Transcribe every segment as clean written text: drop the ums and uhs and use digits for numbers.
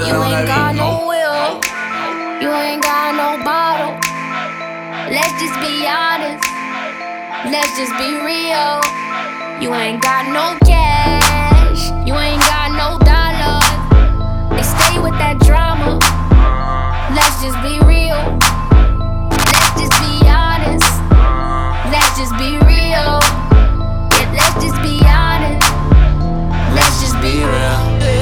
You ain't got no will, you ain't got no bottle. Let's just be honest, let's just be real. You ain't got no cash, you ain't got no dollars. They stay with that drama. Let's just be real. Let's just be honest. Let's just be real. Yeah, let's just be honest. Let's just be real.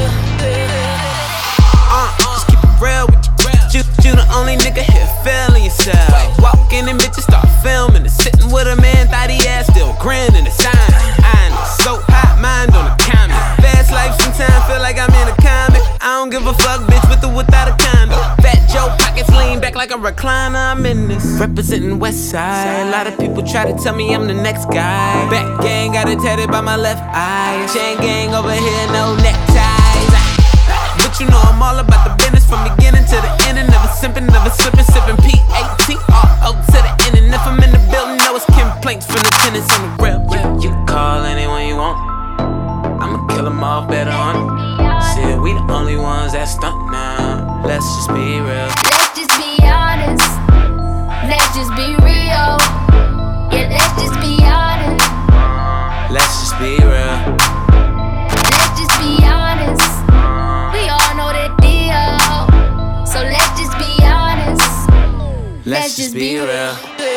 Just keep it real with you. You the only nigga here feeling yourself. Walking in bitches start filming and sitting with a man, thought he ass still grinning the sign. I'm so hot, mind on the comment. Fast life sometimes feel like I'm in a comic. I don't give a fuck, bitch, with or without a condo. Fat Joe pockets lean back like a recliner. I'm in this representing West Side. A lot of people try to tell me I'm the next guy. Back gang got it tatted by my left eye. Chain gang over here, no neckties. But you know I'm all about the business from beginning to the end. And never simping, never slipping, sipping P-A-T-R-O to the end. And if I'm in the building, know it's complaints from the tenants on the real. You can call anyone you want, I'ma kill them all better on it. Shit, we the only ones that stunt now. Let's just be real. Let's just be honest. Let's just be real. Yeah, let's just be honest. Let's just be real. Let's just be honest. We all know the deal. So let's just be honest. Let's just be real.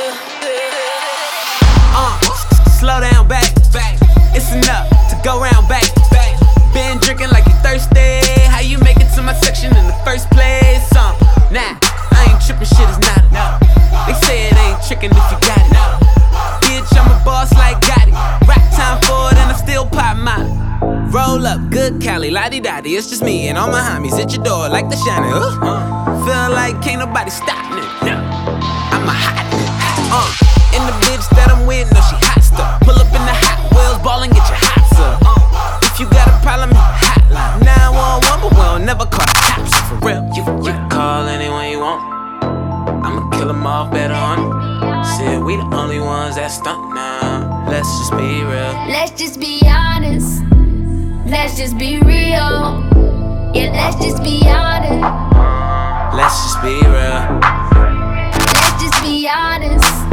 Slow down, back. It's enough to go round back. Been drinking like you thirsty. How you make it to my section in the first place? Nah, I ain't tripping, shit is not enough. They say it ain't tricking if you got it. Bitch, I'm a boss like Gotti. Rap time for it and I still pop mine. Roll up, good Cali, lottie-dottie. It's just me and all my homies at your door like the shiner. Feel like can't nobody stop me. I'm a hot nigga. And the bitch that I'm with, no, she hot stuff. Pull up in the Hot Wheels, ball and get your hots up. If you got a problem, hotline 911, but we don't never call the cops. For real, you can call anyone you want, I'ma kill them all better on it. Shit, we the only ones that stunt now. Let's just be real. Let's just be honest. Let's just be real. Yeah, let's just be honest. Let's just be real. Let's just be honest.